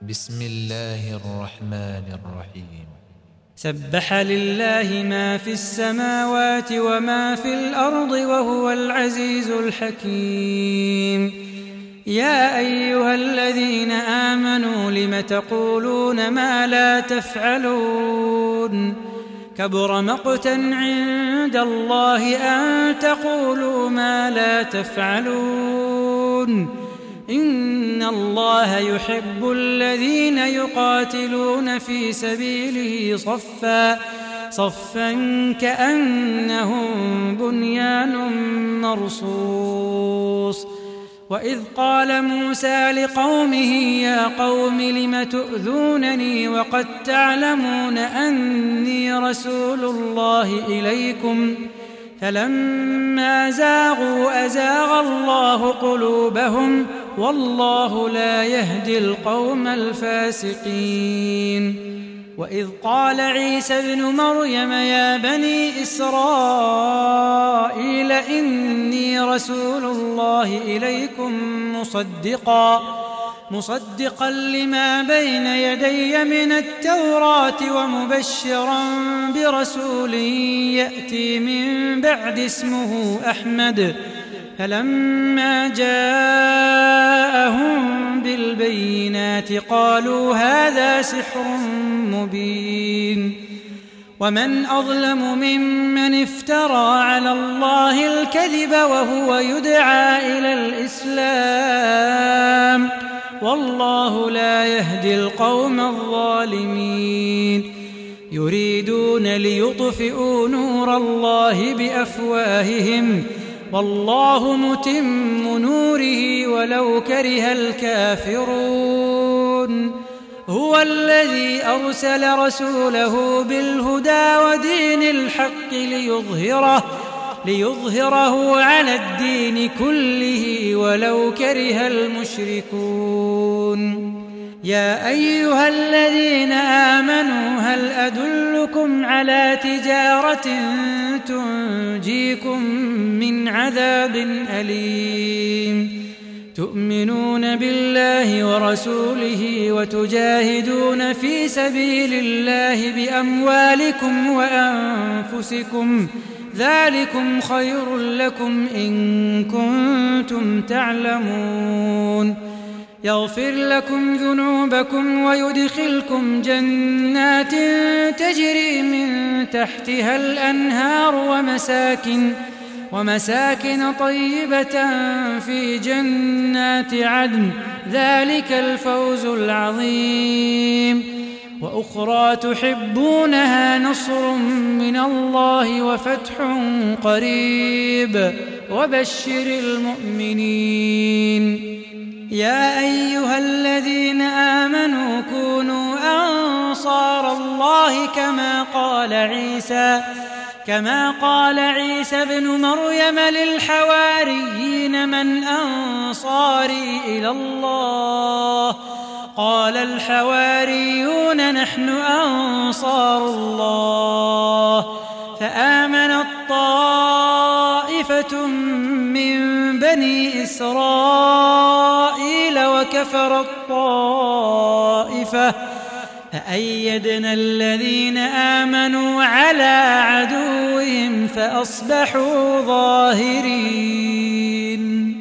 بسم الله الرحمن الرحيم. سبح لله ما في السماوات وما في الأرض وهو العزيز الحكيم. يا أيها الذين آمنوا لم تقولون ما لا تفعلون كبر مقتا عند الله أن تقولوا ما لا تفعلون إن الله يحب الذين يقاتلون في سبيله صفا كأنهم بنيان مرصوص. وإذ قال موسى لقومه يا قوم لم تؤذونني وقد تعلمون أني رسول الله إليكم فلما زاغوا أزاغ الله قلوبهم والله لا يهدي القوم الفاسقين. وإذ قال عيسى ابن مريم يا بني إسرائيل إني رسول الله إليكم مصدقا لما بين يدي من التوراة ومبشرا برسول يأتي من بعد اسمه أحمد فلما جاءهم بالبينات قالوا هذا سحر مبين. ومن أظلم ممن افترى على الله الكذب وهو يدعى إلى الإسلام والله لا يهدي القوم الظالمين. يريدون ليطفئوا نور الله بأفواههم والله متم نوره ولو كره الكافرون. هو الذي أرسل رسوله بالهدى ودين الحق ليظهره على الدين كله ولو كره المشركون. يا أيها الذين آمنوا هل أدلكم على تجارة تنجيكم من عذاب أليم تؤمنون بالله ورسوله وتجاهدون في سبيل الله بأموالكم وأنفسكم ذلكم خير لكم إن كنتم تعلمون. يغفر لكم ذنوبكم ويدخلكم جنات تجري من تحتها الأنهار ومساكن طيبة في جنات عدن ذلك الفوز العظيم. وأخرى تحبونها نصر من الله وفتح قريب وبشر المؤمنين. يا أيها الذين آمنوا كونوا أنصار الله كما قال عيسى ابن مريم للحواريين من أنصاري إلى الله قال الحواريون نحن أنصار الله فآمنت طائفة من بني إسرائيل وكفرت طائفة فأيدنا الذين آمنوا على عدوهم فأصبحوا ظاهرين.